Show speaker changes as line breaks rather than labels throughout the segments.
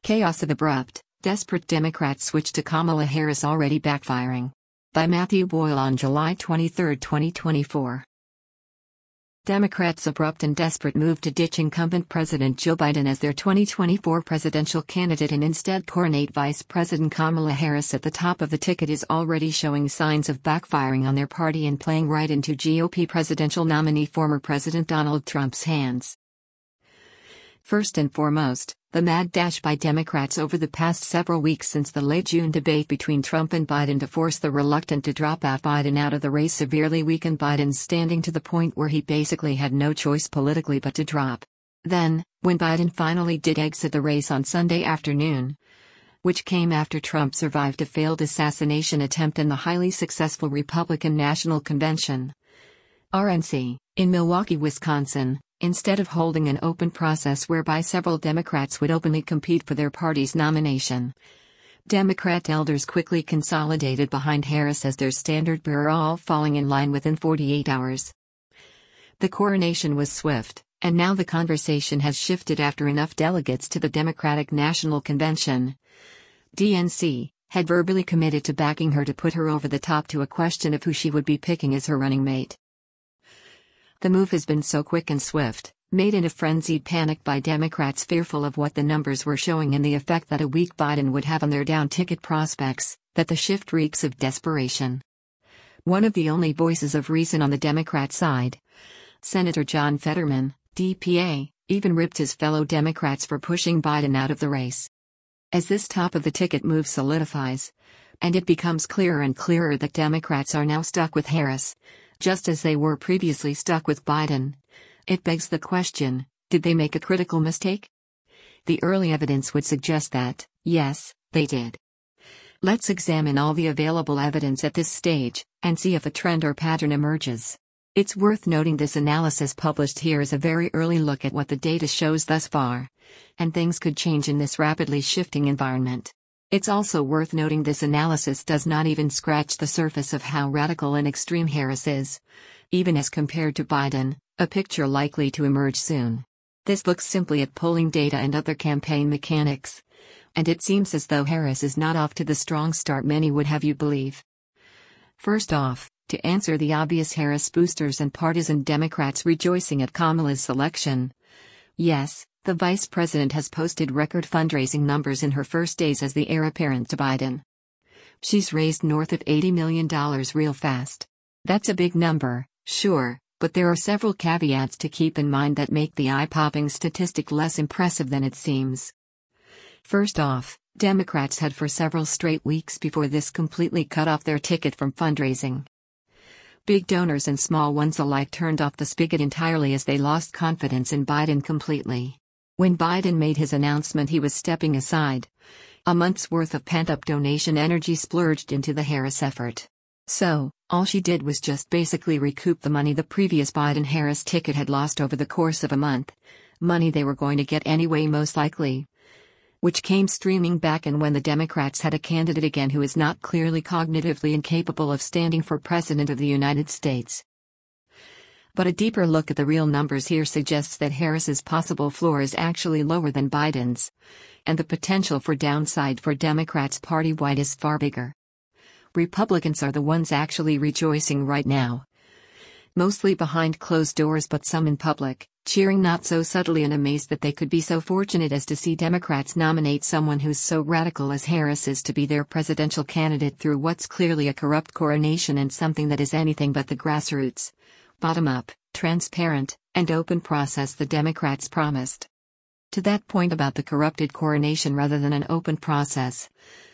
Chaos of abrupt, desperate Democrats switch to Kamala Harris already backfiring. By Matthew Boyle on July 23, 2024. Democrats' abrupt and desperate move to ditch incumbent President Joe Biden as their 2024 presidential candidate and instead coronate Vice President Kamala Harris at the top of the ticket is already showing signs of backfiring on their party and playing right into GOP presidential nominee former President Donald Trump's hands. First and foremost, the mad dash by Democrats over the past several weeks since the late June debate between Trump and Biden to force the reluctant to drop out Biden out of the race severely weakened Biden's standing to the point where he basically had no choice politically but to drop. Then, when Biden finally did exit the race on Sunday afternoon, which came after Trump survived a failed assassination attempt in the highly successful Republican National Convention, RNC, in Milwaukee, Wisconsin, instead of holding an open process whereby several Democrats would openly compete for their party's nomination, Democrat elders quickly consolidated behind Harris as their standard bearer, all falling in line within 48 hours. The coronation was swift, and now the conversation has shifted after enough delegates to the Democratic National Convention, DNC, had verbally committed to backing her to put her over the top to a question of who she would be picking as her running mate. The move has been so quick and swift, made in a frenzied panic by Democrats fearful of what the numbers were showing and the effect that a weak Biden would have on their down ticket prospects, that the shift reeks of desperation. One of the only voices of reason on the Democrat side, Senator John Fetterman, DPA, even ripped his fellow Democrats for pushing Biden out of the race. As this top-of-the-ticket move solidifies, and it becomes clearer and clearer that Democrats are now stuck with Harris, just as they were previously stuck with Biden, it begs the question, did they make a critical mistake? The early evidence would suggest that, yes, they did. Let's examine all the available evidence at this stage, and see if a trend or pattern emerges. It's worth noting this analysis published here is a very early look at what the data shows thus far, and things could change in this rapidly shifting environment. It's also worth noting this analysis does not even scratch the surface of how radical and extreme Harris is, even as compared to Biden, a picture likely to emerge soon. This looks simply at polling data and other campaign mechanics, and it seems as though Harris is not off to the strong start many would have you believe. First off, to answer the obvious, Harris boosters and partisan Democrats rejoicing at Kamala's selection. Yes, the vice president has posted record fundraising numbers in her first days as the heir apparent to Biden. She's raised north of $80 million real fast. That's a big number, sure, but there are several caveats to keep in mind that make the eye-popping statistic less impressive than it seems. First off, Democrats had for several straight weeks before this completely cut off their ticket from fundraising. Big donors and small ones alike turned off the spigot entirely as they lost confidence in Biden completely. When Biden made his announcement he was stepping aside, a month's worth of pent-up donation energy splurged into the Harris effort. So, all she did was just basically recoup the money the previous Biden-Harris ticket had lost over the course of a month, money they were going to get anyway most likely, which came streaming back. And when the Democrats had a candidate again who is not clearly cognitively incapable of standing for President of the United States. But a deeper look at the real numbers here suggests that Harris's possible floor is actually lower than Biden's, and the potential for downside for Democrats party-wide is far bigger. Republicans are the ones actually rejoicing right now. Mostly behind closed doors but some in public, cheering not so subtly and amazed that they could be so fortunate as to see Democrats nominate someone who's so radical as Harris is to be their presidential candidate through what's clearly a corrupt coronation and something that is anything but the grassroots, bottom-up, transparent, and open process the Democrats promised. To that point about the corrupted coronation rather than an open process.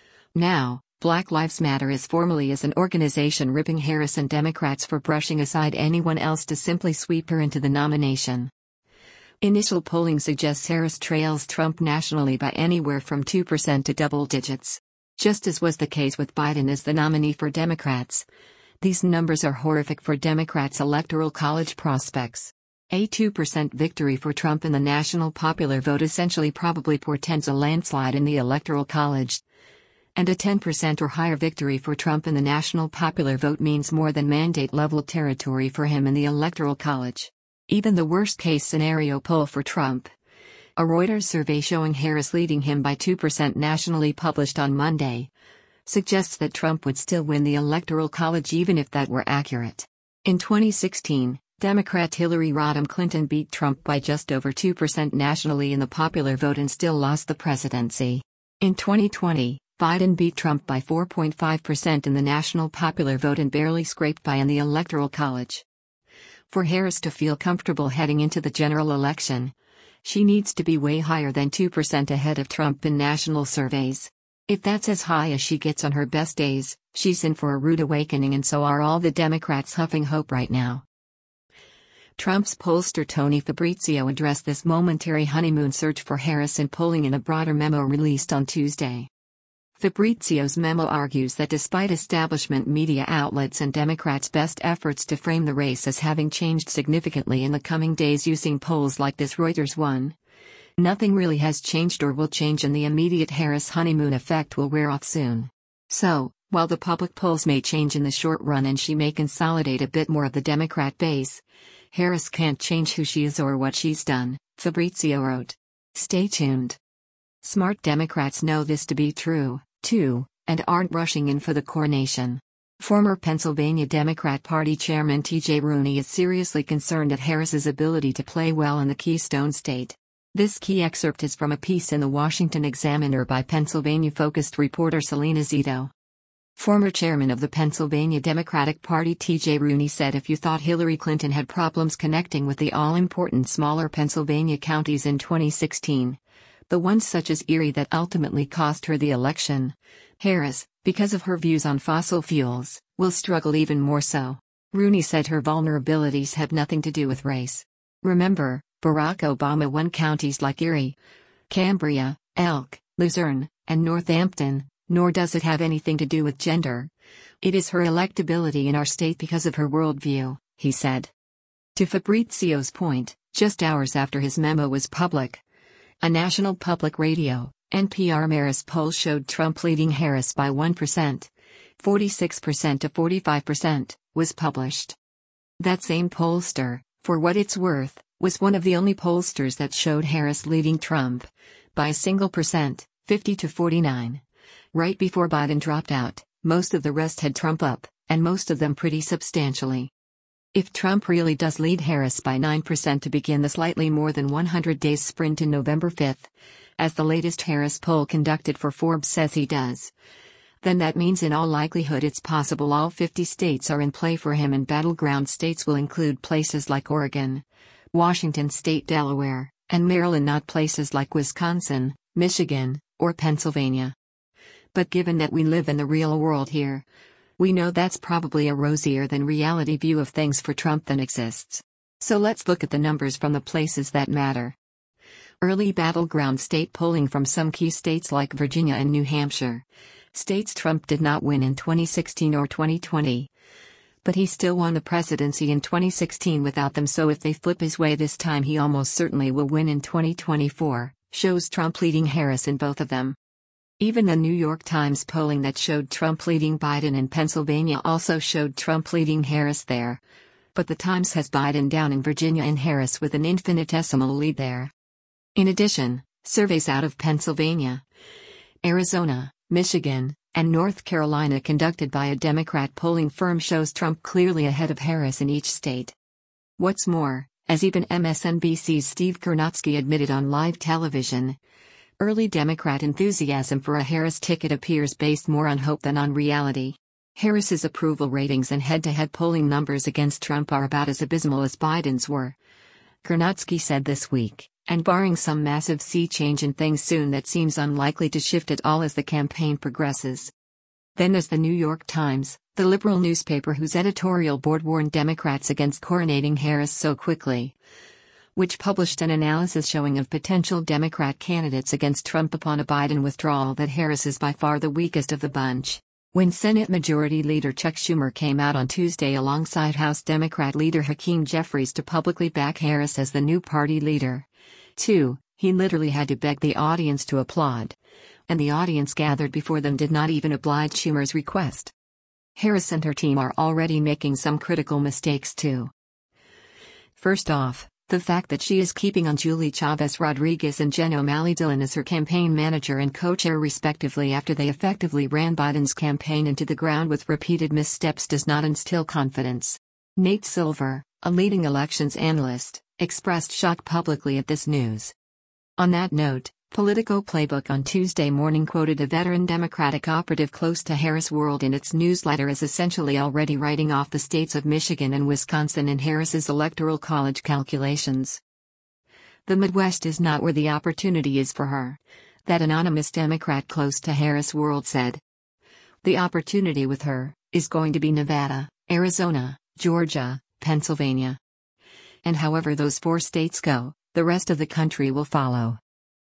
Now, Black Lives Matter is formally as an organization ripping Harris and Democrats for brushing aside anyone else to simply sweep her into the nomination. Initial polling suggests Harris trails Trump nationally by anywhere from 2% to double digits. Just as was the case with Biden as the nominee for Democrats, these numbers are horrific for Democrats' electoral college prospects. A 2% victory for Trump in the national popular vote essentially probably portends a landslide in the electoral college. And a 10% or higher victory for Trump in the national popular vote means more than mandate-level territory for him in the electoral college. Even the worst-case scenario poll for Trump, A Reuters survey showing Harris leading him by 2% nationally published on Monday suggests that Trump would still win the Electoral College even if that were accurate. In 2016, Democrat Hillary Rodham Clinton beat Trump by just over 2% nationally in the popular vote and still lost the presidency. In 2020, Biden beat Trump by 4.5% in the national popular vote and barely scraped by in the Electoral College. For Harris to feel comfortable heading into the general election, she needs to be way higher than 2% ahead of Trump in national surveys. If that's as high as she gets on her best days, she's in for a rude awakening, and so are all the Democrats huffing hope right now. Trump's pollster Tony Fabrizio addressed this momentary honeymoon search for Harris in polling in a broader memo released on Tuesday. Fabrizio's memo argues that despite establishment media outlets and Democrats' best efforts to frame the race as having changed significantly in the coming days using polls like this Reuters one, nothing really has changed or will change, and the immediate Harris honeymoon effect will wear off soon. So, while the public polls may change in the short run and she may consolidate a bit more of the Democrat base, Harris can't change who she is or what she's done, Fabrizio wrote. Stay tuned. Smart Democrats know this to be true, too, and aren't rushing in for the coronation. Former Pennsylvania Democrat Party Chairman T.J. Rooney is seriously concerned at Harris's ability to play well in the Keystone State. This key excerpt is from a piece in the Washington Examiner by Pennsylvania-focused reporter Selena Zito. Former chairman of the Pennsylvania Democratic Party T.J. Rooney said if you thought Hillary Clinton had problems connecting with the all-important smaller Pennsylvania counties in 2016, the ones such as Erie that ultimately cost her the election, Harris, because of her views on fossil fuels, will struggle even more so. Rooney said her vulnerabilities have nothing to do with race. Remember, Barack Obama won counties like Erie, Cambria, Elk, Luzerne, and Northampton, nor does it have anything to do with gender. It is her electability in our state because of her worldview, he said. To Fabrizio's point, just hours after his memo was public, a national public radio, NPR Marist poll showed Trump leading Harris by 1%, 46% to 45%, was published. That same pollster, for what it's worth, was one of the only pollsters that showed Harris leading Trump by a single percent, 50 to 49. Right before Biden dropped out, most of the rest had Trump up, and most of them pretty substantially. If Trump really does lead Harris by 9% to begin the slightly more than 100 days sprint in November 5, as the latest Harris poll conducted for Forbes says he does, then that means in all likelihood it's possible all 50 states are in play for him, and battleground states will include places like Oregon, Washington State, Delaware, and Maryland, not places like Wisconsin, Michigan, or Pennsylvania. But given that we live in the real world here, we know that's probably a rosier than reality view of things for Trump than exists. So let's look at the numbers from the places that matter. Early battleground state polling from some key states like Virginia and New Hampshire, states Trump did not win in 2016 or 2020. But he still won the presidency in 2016 without them, so if they flip his way this time he almost certainly will win in 2024, shows Trump leading Harris in both of them. Even the New York Times polling that showed Trump leading Biden in Pennsylvania also showed Trump leading Harris there. But the Times has Biden down in Virginia and Harris with an infinitesimal lead there. In addition, surveys out of Pennsylvania, Arizona, Michigan, and North Carolina conducted by a Democrat polling firm shows Trump clearly ahead of Harris in each state. What's more, as even MSNBC's Steve Kornacki admitted on live television, early Democrat enthusiasm for a Harris ticket appears based more on hope than on reality. Harris's approval ratings and head-to-head polling numbers against Trump are about as abysmal as Biden's were, Kornacki said this week, and barring some massive sea change in things soon that seems unlikely to shift at all as the campaign progresses. Then there's the New York Times, the liberal newspaper whose editorial board warned Democrats against coronating Harris so quickly, which published an analysis showing of potential Democrat candidates against Trump upon a Biden withdrawal that Harris is by far the weakest of the bunch. When Senate Majority Leader Chuck Schumer came out on Tuesday alongside House Democrat leader Hakeem Jeffries to publicly back Harris as the new party leader, too, he literally had to beg the audience to applaud, and the audience gathered before them did not even oblige Schumer's request. Harris and her team are already making some critical mistakes too. First off, The fact that she is keeping on Julie Chavez Rodriguez and Jen O'Malley Dillon as her campaign manager and co-chair respectively after they effectively ran Biden's campaign into the ground with repeated missteps does not instill confidence. Nate Silver, a leading elections analyst, expressed shock publicly at this news. On that note, Politico Playbook on Tuesday morning quoted a veteran Democratic operative close to Harris World in its newsletter as essentially already writing off the states of Michigan and Wisconsin in Harris's Electoral College calculations. The Midwest is not where the opportunity is for her, that anonymous Democrat close to Harris World said. The opportunity with her is going to be Nevada, Arizona, Georgia, Pennsylvania. And however those 4 states go, the rest of the country will follow.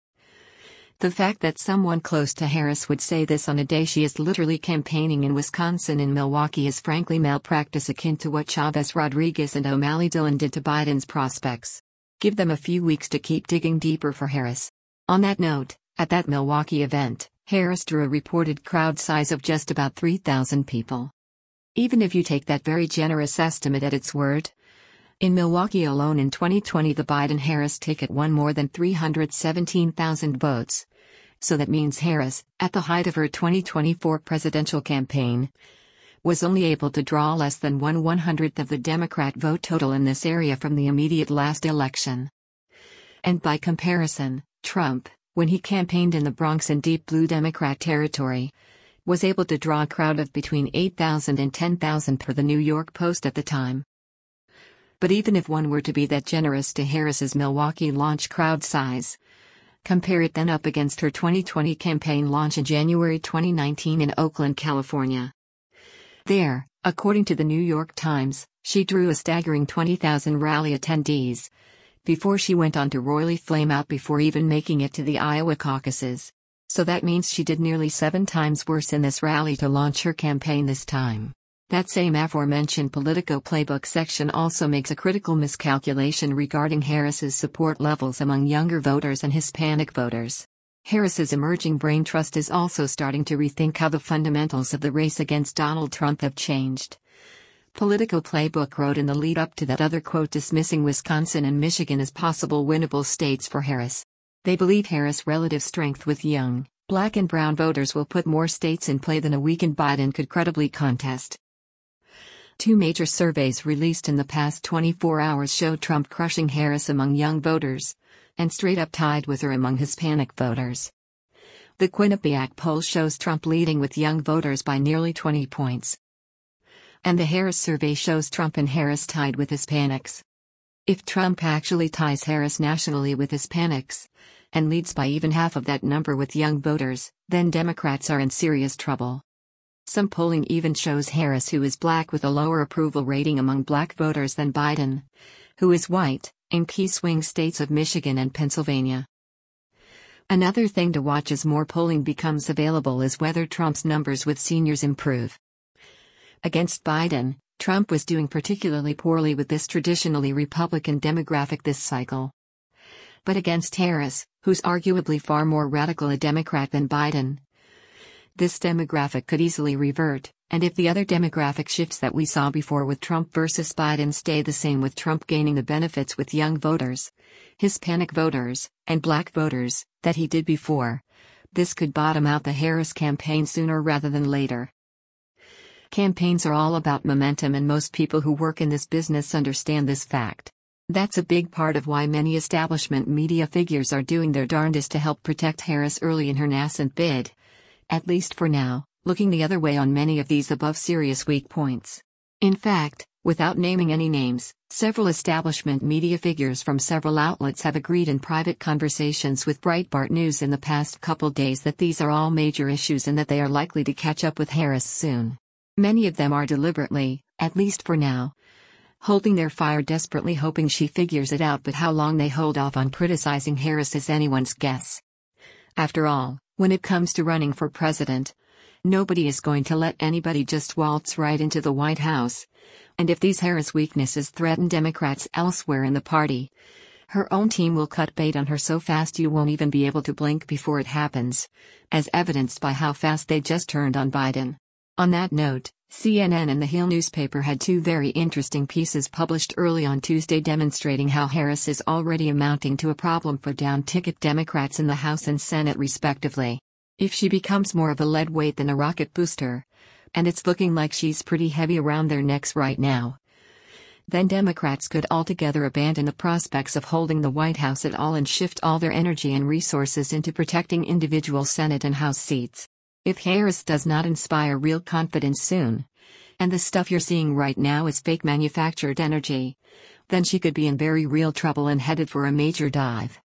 The fact that someone close to Harris would say this on a day she is literally campaigning in Wisconsin and Milwaukee is frankly malpractice akin to what Chavez Rodriguez and O'Malley Dillon did to Biden's prospects. Give them a few weeks to keep digging deeper for Harris. On that note, at that Milwaukee event, Harris drew a reported crowd size of just about 3,000 people. Even if you take that very generous estimate at its word, in Milwaukee alone in 2020 the Biden-Harris ticket won more than 317,000 votes. So that means Harris, at the height of her 2024 presidential campaign, was only able to draw less than 1/100th of the Democrat vote total in this area from the immediate last election. And by comparison, Trump, when he campaigned in the Bronx in deep blue Democrat territory, was able to draw a crowd of between 8,000 and 10,000 per the New York Post at the time. But even if one were to be that generous to Harris's Milwaukee launch crowd size, compare it then up against her 2020 campaign launch in January 2019 in Oakland, California. There, according to the New York Times, she drew a staggering 20,000 rally attendees, before she went on to royally flame out before even making it to the Iowa caucuses. So that means she did nearly 7 times worse in this rally to launch her campaign this time. That same aforementioned Politico Playbook section also makes a critical miscalculation regarding Harris's support levels among younger voters and Hispanic voters. Harris's emerging brain trust is also starting to rethink how the fundamentals of the race against Donald Trump have changed. Politico Playbook wrote in the lead-up to that other quote dismissing Wisconsin and Michigan as possible winnable states for Harris. They believe Harris' relative strength with young, black and brown voters will put more states in play than a weakened Biden could credibly contest. 2 major surveys released in the past 24 hours show Trump crushing Harris among young voters, and straight-up tied with her among Hispanic voters. The Quinnipiac poll shows Trump leading with young voters by nearly 20 points. And the Harris survey shows Trump and Harris tied with Hispanics. If Trump actually ties Harris nationally with Hispanics, and leads by even half of that number with young voters, then Democrats are in serious trouble. Some polling even shows Harris, who is black, with a lower approval rating among black voters than Biden, who is white, in key swing states of Michigan and Pennsylvania. Another thing to watch as more polling becomes available is whether Trump's numbers with seniors improve. Against Biden, Trump was doing particularly poorly with this traditionally Republican demographic this cycle. But against Harris, who's arguably far more radical a Democrat than Biden, this demographic could easily revert, and if the other demographic shifts that we saw before with Trump versus Biden stay the same, with Trump gaining the benefits with young voters, Hispanic voters, and black voters, that he did before, this could bottom out the Harris campaign sooner rather than later. Campaigns are all about momentum, and most people who work in this business understand this fact. That's a big part of why many establishment media figures are doing their darndest to help protect Harris early in her nascent bid, at least for now, looking the other way on many of these above serious weak points. In fact, without naming any names, several establishment media figures from several outlets have agreed in private conversations with Breitbart News in the past couple days that these are all major issues and that they are likely to catch up with Harris soon. Many of them are deliberately, at least for now, holding their fire, desperately hoping she figures it out, but how long they hold off on criticizing Harris is anyone's guess. After all, when it comes to running for president, nobody is going to let anybody just waltz right into the White House. And if these Harris weaknesses threaten Democrats elsewhere in the party, her own team will cut bait on her so fast you won't even be able to blink before it happens, as evidenced by how fast they just turned on Biden. On that note, CNN and the Hill newspaper had two very interesting pieces published early on Tuesday demonstrating how Harris is already amounting to a problem for down-ticket Democrats in the House and Senate respectively. If she becomes more of a lead weight than a rocket booster, and it's looking like she's pretty heavy around their necks right now, then Democrats could altogether abandon the prospects of holding the White House at all and shift all their energy and resources into protecting individual Senate and House seats. If Harris does not inspire real confidence soon, and the stuff you're seeing right now is fake manufactured energy, then she could be in very real trouble and headed for a major dive.